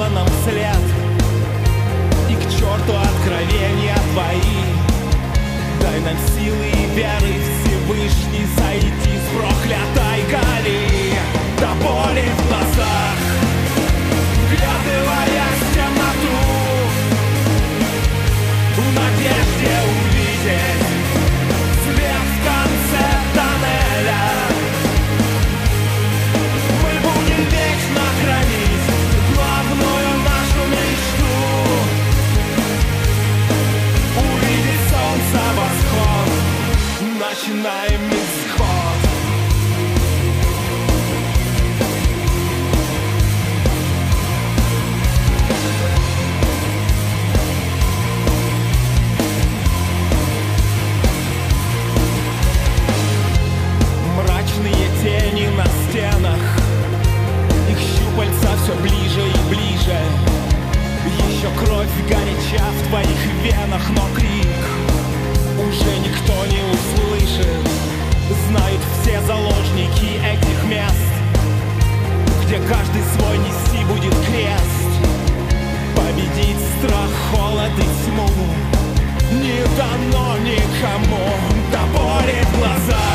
указала нам вслед. И к черту откровения твои. Дай нам силы и веры, Всевышний, зайти с проклятой гори. До боли в глазах, вглядываясь в темноту, в надежде увидеть свет в конце тоннеля. Мы будем вечно хранить главную нашу мечту: увидеть солнце, восход, начинаем исход. Мрачные тени на стенах, их щупальца все ближе и ближе. Еще кровь горяча в твоих венах, но крик уже никто не услышит. Знают все заложники этих мест, где каждый свой нести будет крест. Победить страх, холод и тьму не дано никому. До боли в глазах,